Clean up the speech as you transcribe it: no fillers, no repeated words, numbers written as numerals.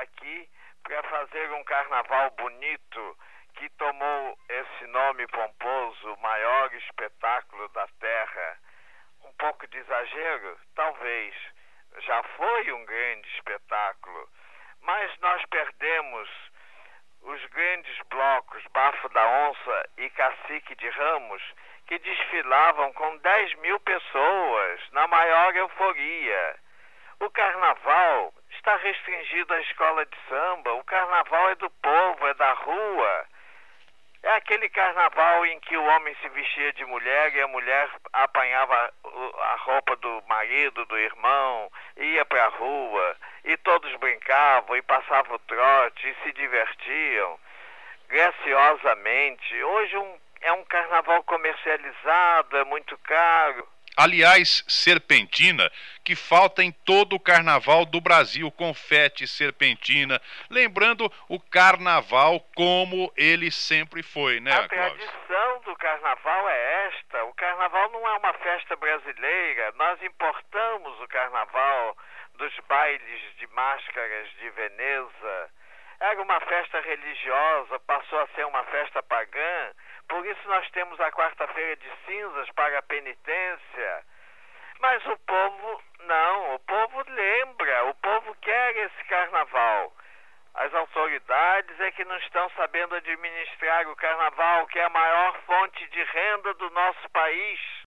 aqui para fazer um carnaval bonito que tomou esse nome pomposo, o maior espetáculo da Terra. Um pouco de exagero? Talvez. Já foi um grande espetáculo, mas nós perdemos os grandes blocos Bafo da Onça e Cacique de Ramos, que desfilavam com 10 mil pessoas na maior euforia. O carnaval está restringido à escola de samba. O carnaval é do povo, é da rua. É aquele carnaval em que o homem se vestia de mulher e a mulher apanhava a roupa do marido, do irmão, ia para a rua e todos brincavam e passavam o trote e se divertiam graciosamente. Hoje é um carnaval comercializado, é muito caro. Aliás, serpentina, que falta em todo o carnaval do Brasil, confete, serpentina, lembrando o carnaval como ele sempre foi, né, A Clóvis? tradição do carnaval é esta. O carnaval não é uma festa brasileira. Nós importamos o carnaval dos bailes de máscaras de Veneza. Era uma festa religiosa, passou a ser uma festa pagã. Por isso nós temos a quarta-feira de cinzas para a penitência. Mas o povo não, o povo lembra, o povo quer esse carnaval. As autoridades é que não estão sabendo administrar o carnaval, que é a maior fonte de renda do nosso país.